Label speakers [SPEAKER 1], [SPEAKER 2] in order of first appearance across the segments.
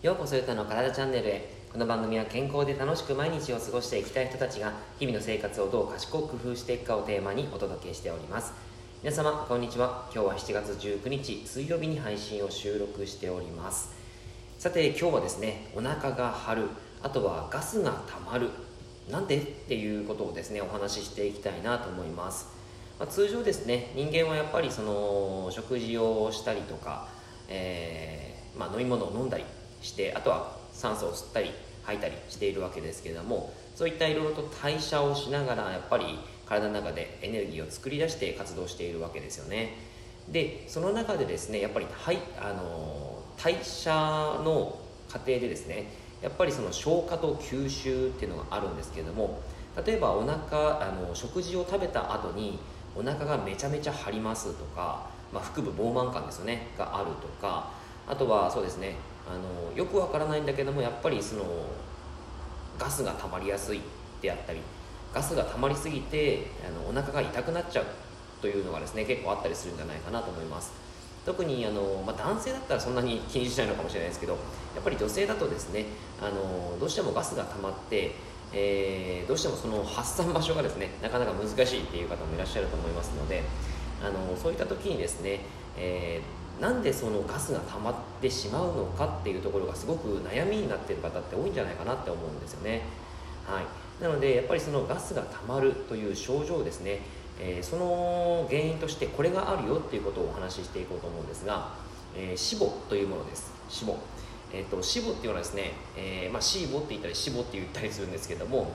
[SPEAKER 1] ようこそゆたの体チャンネルへ。この番組は健康で楽しく毎日を過ごしていきたい人たちが日々の生活をどう賢く工夫していくかをテーマにお届けしております。皆様こんにちは。今日は7月19日水曜日に配信を収録しております。さて今日はですね、お腹が張る、あとはガスが溜まる、なんでっていうことをですねお話ししていきたいなと思います。通常ですね、人間はやっぱり食事をしたりとか、飲み物を飲んだりして、あとは酸素を吸ったり吐いたりしているわけですけれども、そういったいろいろと代謝をしながらやっぱり体の中でエネルギーを作り出して活動しているわけですよね。でその中でですね、やっぱり代謝の過程でですね、やっぱりその消化と吸収っていうのがあるんですけれども、例えば食事を食べた後にお腹がめちゃめちゃ張りますとか、腹部膨満感ですよねがあるとか、あとはそうですね、よくわからないんだけども、やっぱりガスが溜まりやすいであったり、ガスが溜まりすぎてお腹が痛くなっちゃうというのがですね結構あったりするんじゃないかなと思います。特に男性だったらそんなに気にしないのかもしれないですけど、やっぱり女性だとですね、どうしてもガスが溜まって、どうしてもその発散場所がですねなかなか難しいっていう方もいらっしゃると思いますので、そういった時にですね、なんでそのガスが溜まってしまうのかっていうところがすごく悩みになっている方って多いんじゃないかなって思うんですよね。はい、なのでやっぱりそのガスが溜まるという症状ですね、その原因としてこれがあるよっていうことをお話ししていこうと思うんですが、脂肪というものです。脂肪、脂肪っていうのはですね、脂肪って言ったり脂肪って言ったりするんですけども、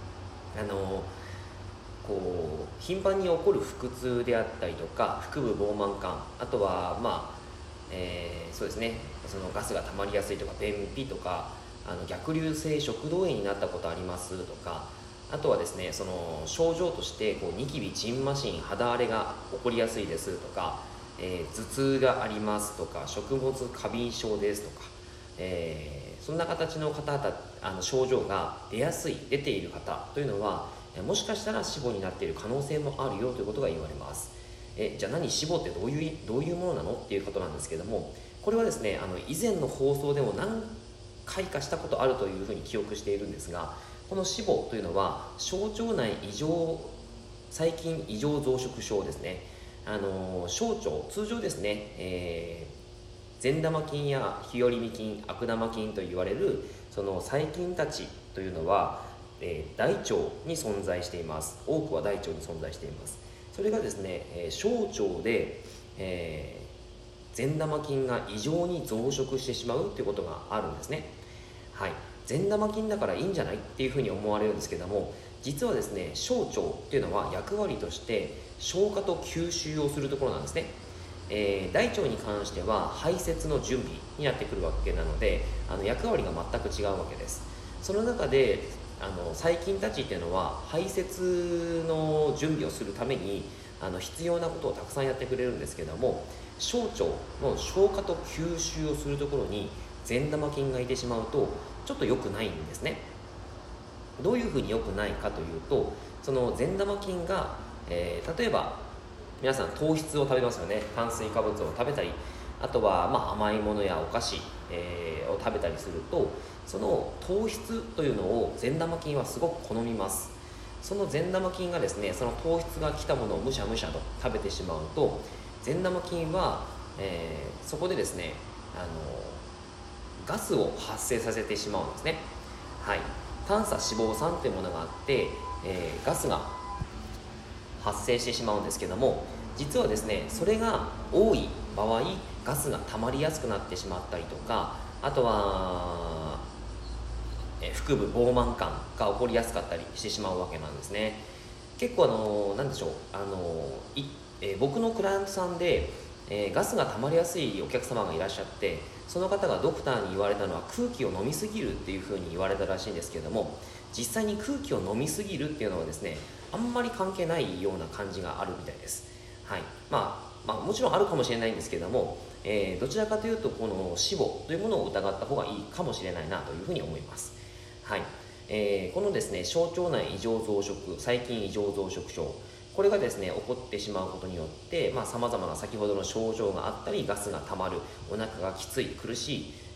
[SPEAKER 1] 頻繁に起こる腹痛であったりとか腹部膨満感、あとはそうですね、そのガスが溜まりやすいとか、便秘とか、逆流性食道炎になったことありますとか、あとはですね、その症状としてニキビ、ジンマシン、肌荒れが起こりやすいですとか、頭痛がありますとか、食物過敏症ですとか、そんな形の方々、症状が出ている方というのは、もしかしたら脂肪になっている可能性もあるよということが言われます。じゃあ脂肪ってどういうものなのっていうことなんですけども、これはですね、以前の放送でも何回かしたことあるというふうに記憶しているんですが、この脂肪というのは小腸内細菌異常増殖症ですね。小腸、通常ですね、善玉菌や日和見菌、悪玉菌と言われるその細菌たちというのは、大腸に存在しています。多くは大腸に存在しています。それがですね、小腸で、善玉菌が異常に増殖してしまうということがあるんですね。はい、善玉菌だからいいんじゃないっていうふうに思われるんですけども、実はですね、小腸っていうのは役割として消化と吸収をするところなんですね。大腸に関しては排泄の準備になってくるわけなので、役割が全く違うわけです。その中で細菌たちっていうのは排泄の準備をするために必要なことをたくさんやってくれるんですけども、小腸の消化と吸収をするところに善玉菌がいてしまうとちょっと良くないんですね。どういうふうに良くないかというと、その善玉菌が、例えば皆さん糖質を食べますよね。炭水化物を食べたり、あとは甘いものやお菓子、を食べたりすると、その糖質というのを善玉菌はすごく好みます。その善玉菌がですね、その糖質が来たものをむしゃむしゃと食べてしまうと、善玉菌は、そこでですね、ガスを発生させてしまうんですね。はい、短鎖脂肪酸というものがあって、ガスが発生してしまうんですけども、実はですね、それが多い場合ガスが溜まりやすくなってしまったりとか、あとは腹部膨満感が起こりやすかったりしてしまうわけなんですね。結構何でしょう、僕のクライアントさんで、ガスが溜まりやすいお客様がいらっしゃって、その方がドクターに言われたのは空気を飲みすぎるっていうふうに言われたらしいんですけれども、実際に空気を飲みすぎるっていうのはですね、あんまり関係ないような感じがあるみたいです。はい、もちろんあるかもしれないんですけれども、どちらかというとこの脂肪というものを疑った方がいいかもしれないなというふうに思います。はい、このですね、小腸内異常増殖、細菌異常増殖症、これがですね起こってしまうことによって、さまざまな先ほどの症状があったり、ガスがたまる、お腹がきつい、苦しい、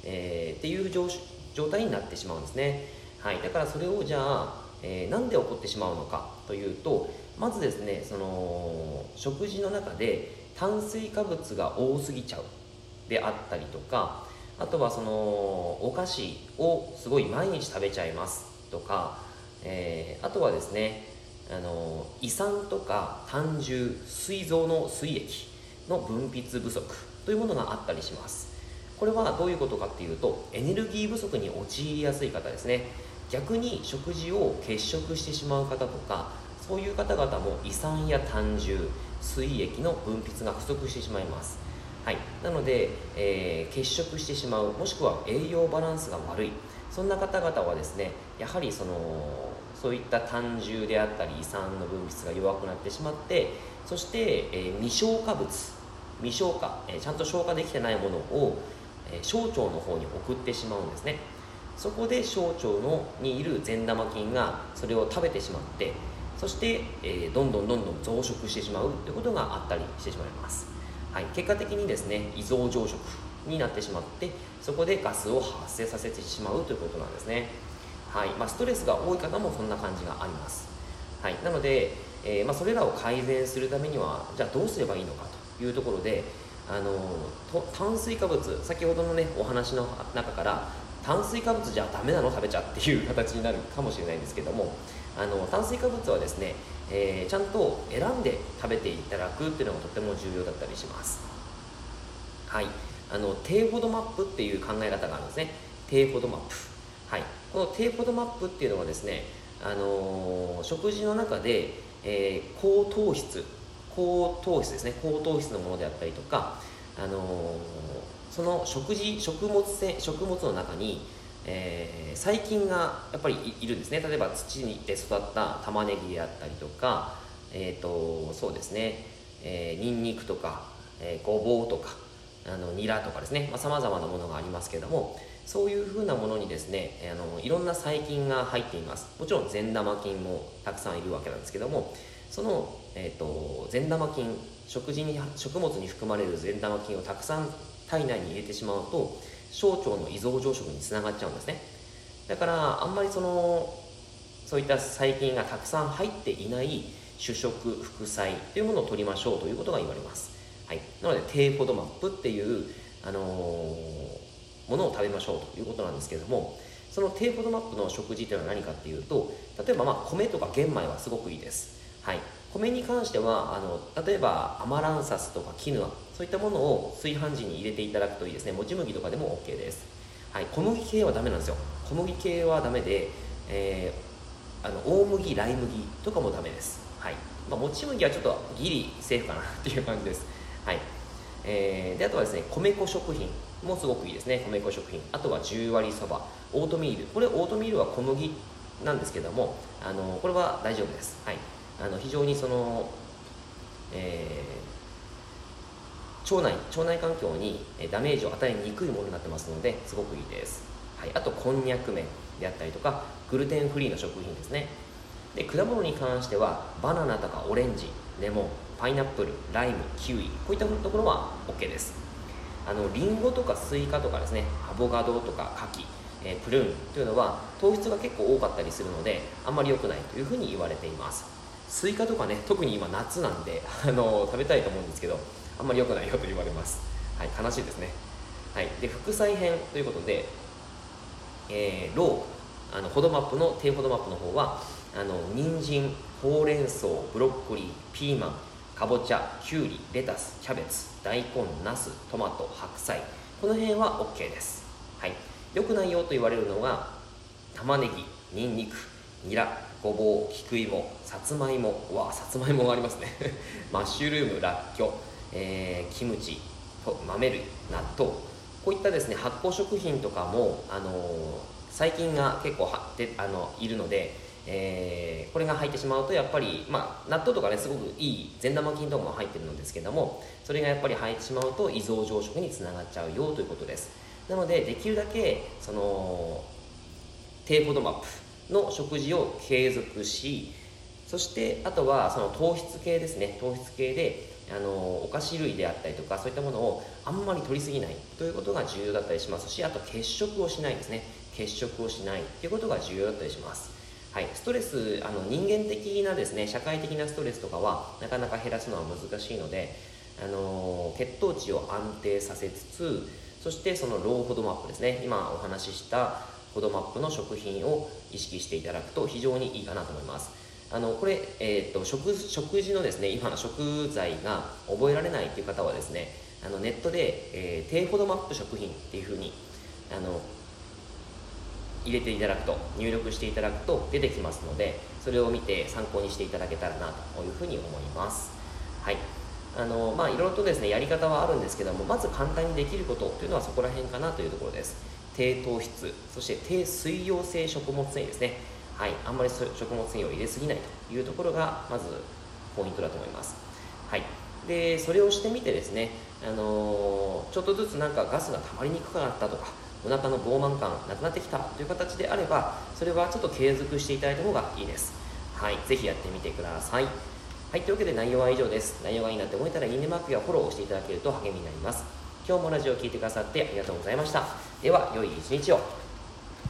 [SPEAKER 1] っていう状態になってしまうんですね。はい、だからそれをじゃあ、なんで起こってしまうのかというと、まずですね、その食事の中で炭水化物が多すぎちゃうであったりとか、あとはそのお菓子をすごい毎日食べちゃいますとか、あとはですね、胃酸とか胆汁、膵臓の膵液の分泌不足というものがあったりします。これはどういうことかっていうと、エネルギー不足に陥りやすい方ですね。逆に食事を欠食してしまう方とか、そういう方々も胃酸や胆汁、膵液の分泌が不足してしまいます。はい、なので、欠食してしまう、もしくは栄養バランスが悪い、そんな方々はですね、やはりそういった胆汁であったり胃酸の分泌が弱くなってしまって、そして、未消化物、未消化、ちゃんと消化できてないものを、小腸の方に送ってしまうんですね。そこで小腸にいる善玉菌がそれを食べてしまって、そして、どんどん増殖してしまうということがあったりしてしまいます。はい、結果的にですね、胃臓増殖になってしまって、そこでガスを発生させてしまうということなんですね。はい、ストレスが多い方もそんな感じがあります。はい、なので、それらを改善するためには、じゃあどうすればいいのかというところで、炭水化物、先ほどのねお話の中から炭水化物じゃダメなの食べちゃっていう形になるかもしれないんですけども、炭水化物はですね、ちゃんと選んで食べていただくっていうのがとても重要だったりします。はい、低フォドマップっていう考え方があるんですね。低フォドマップ、はい、この低フォドマップっていうのはですね、食事の中で、高糖質ですね、高糖質のものであったりとか、その食物の中に、細菌がやっぱりいるんですね。例えば土で育った玉ねぎであったりとか、そうですね、ニンニクとか、ごぼうとかニラとかですね、様々なものがありますけれども、そういうふうなものにですね、いろんな細菌が入っています。もちろん善玉菌もたくさんいるわけなんですけども、その、善玉菌、食物に含まれる善玉菌をたくさん体内に入れてしまうと、小腸の胃臓増殖につながっちゃうんですね。だからあんまりそういった細菌がたくさん入っていない主食、副菜というものを取りましょうということが言われます。はい、なので低フォドマップっていう、ものを食べましょうということなんですけれども、その低フォドマップの食事というのは何かっていうと、例えば米とか玄米はすごくいいです。はい、米に関しては例えばアマランサスとかキヌア、そういったものを炊飯時に入れていただくといいですね。もち麦とかでも OK です。はい、小麦系はダメなんですよ。小麦系はダメで、大麦、ライ麦とかもダメです。はい、もち麦はちょっとギリセーフかなっていう感じです。はい、であとはですね、米粉食品もすごくいいですね。米粉食品、あとは10割そば、オートミール、これオートミールは小麦なんですけども、これは大丈夫です。はい、非常に腸内環境にダメージを与えにくいものになってますので、すごくいいです。はい、あとこんにゃく麺であったりとか、グルテンフリーの食品ですね。で果物に関してはバナナとかオレンジ、レモン、パイナップル、ライム、キウイ、こういったところは OK です。リンゴとかスイカとかですね、アボカドとかカキ、プルーンというのは糖質が結構多かったりするので、あんまり良くないというふうに言われています。スイカとかね、特に今夏なんで食べたいと思うんですけど、あんまり良くないよと言われます。はい、悲しいですね。はい、で副菜編ということで、低フォドマップの方は人参、ほうれん草、ブロッコリー、ピーマン、かぼちゃ、きゅうり、レタス、キャベツ、大根、ナス、トマト、白菜、この辺は OK です。はい、良くないよと言われるのが玉ねぎ、にんにく、ニラ、ごぼう、菊芋、さつまいも、さつまいもがありますねマッシュルーム、らっきょう、キムチ、豆類、納豆、こういったですね発酵食品とかも、細菌が結構いるので、これが入ってしまうとやっぱり、納豆とかねすごくいい善玉菌とかも入ってるんですけども、それがやっぱり入ってしまうと胃臓増殖につながっちゃうよということです。なのでできるだけ低フォドマップの食事を継続し、 そしてあとはその糖質系ですね。糖質系でお菓子類であったりとか、そういったものをあんまり摂りすぎないということが重要だったりしますし、あと欠食をしないですね。欠食をしないということが重要だったりします。はい、ストレス、人間的なですね、社会的なストレスとかはなかなか減らすのは難しいので、血糖値を安定させつつ、そしてそのローフォドマップですね、今お話ししたフォドマップの食品を意識していただくと非常にいいかなと思います。これ、食事のですね、今の食材が覚えられないという方はですね、ネットで、低フォドマップ食品っていうふうに入れていただくと、入力していただくと出てきますので、それを見て参考にしていただけたらなというふうに思います。はい、いろいろとですね、やり方はあるんですけども、まず簡単にできることというのはそこら辺かなというところです。低糖質、そして低水溶性食物繊維ですね。はい、あんまり食物繊維を入れすぎないというところがまずポイントだと思います。はい、でそれをしてみてですね、ちょっとずつなんかガスが溜まりにくくなったとか、お腹の膨満感なくなってきたという形であれば、それはちょっと継続していただいた方がいいです。はい、ぜひやってみてください。はい、というわけで内容は以上です。内容がいいなって思えたらいいねマークやフォローをしていただけると励みになります。今日もラジオを聞いてくださってありがとうございました。では良い一日を。